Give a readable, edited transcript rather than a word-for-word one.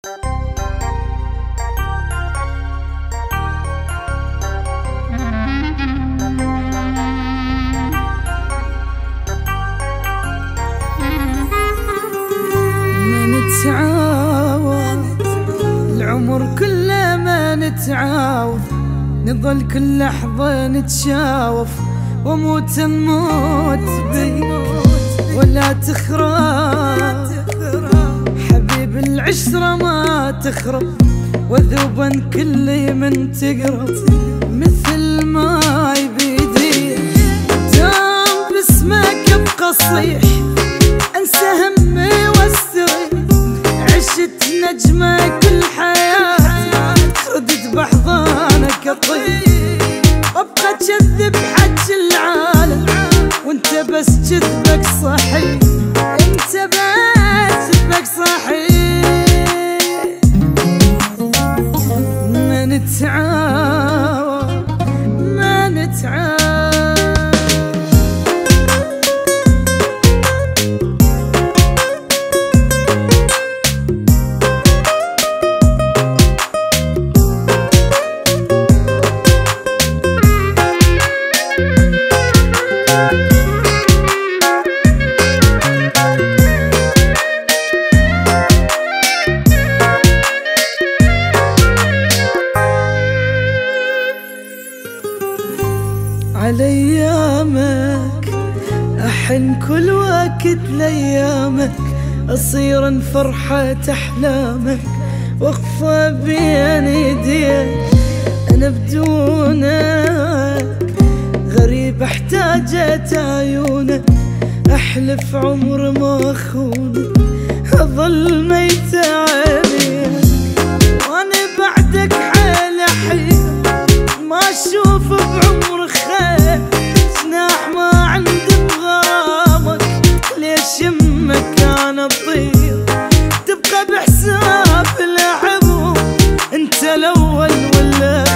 العمر كله ما نتعاوف، نظل كل لحظة نتشاوف، واموت نموت بيك ولا تخرب، حبيب العشرة ما تخرب، وذوبا كل من تقرب، مثل ما يبيدي دام باسمك ابقى صيح، انسى همي واستريح، عشت نجمة كل حياتي، ردت بحضانك اطير، وابقى اكذب حج العالم، وانت بس كذبك صحيح، انت بس كذبك صحيح، ما نتعاون ما نتعاون. على ايامك احن كل وقت لايامك، اصير فرحة احلامك، واخفى بين ايديك، انا بدونك غريب احتاجت عيونك، احلف عمر ما اخونك، اظل ميتة عينيك، وانا بعدك حيل احير، ما اشوف بعمر خير، جناح ما عندي بغرامك، ليش يمك انا اطير، تبقى بحساب العبور، انت الاول ولا